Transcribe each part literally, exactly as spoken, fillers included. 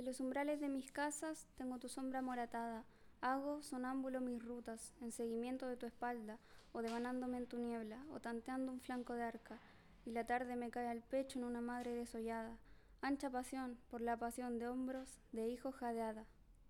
En los umbrales de mis casas tengo tu sombra moratada. Hago sonámbulo mis rutas, en seguimiento de tu espalda, o devanándome en tu niebla, o tanteando un flanco de arca, y la tarde me cae al pecho en una madre desollada, ancha pasión por la pasión de hombros de hijo jadeada.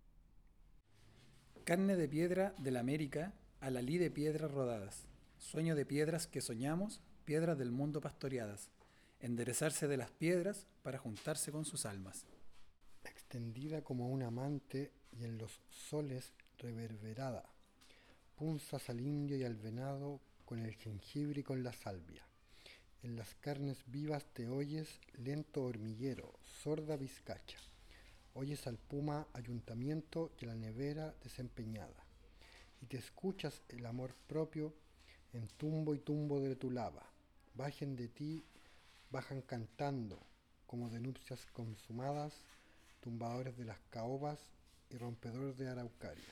Carne de piedra de la América, alalí de piedras rodadas, sueño de piedras que soñamos, piedras del mundo pastoreadas, enderezarse de las piedras para juntarse con sus almas. Extendida como un amante y en los soles reverberada, punzas al indio y al venado con el jengibre y con la salvia. En las carnes vivas te oyes lento hormiguero, sorda vizcacha. Oyes al puma ayuntamiento y a la nevera desempeñada. Y te escuchas el amor propio en tumbo y tumbo de tu lava. Bajen de ti, bajan cantando, como de nupcias consumadas, tumbadores de las caobas y rompedores de araucarias.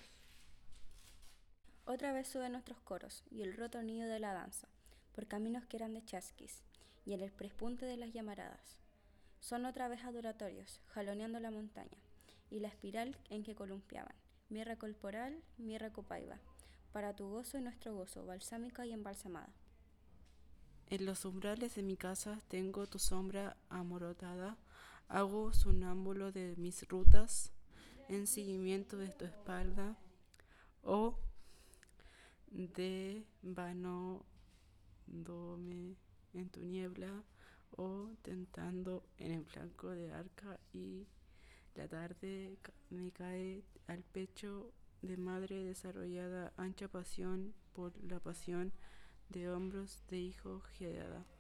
Otra vez suben nuestros coros y el roto nido de la danza, por caminos que eran de chasquis, y en el prespunte de las llamaradas. Son otra vez adoratorios, jaloneando la montaña, y la espiral en que columpiaban, mirra corporal, mirra copaiba, para tu gozo y nuestro gozo, balsámica y embalsamada. En los umbrales de mi casa tengo tu sombra amorotada, hago sonámbulo de mis rutas, en seguimiento de tu espalda, o devanándome en tu niebla, o tentando en el flanco de arca, y la tarde me cae al pecho de madre desarrollada, ancha pasión por la pasión de hombros de hijo jadeada.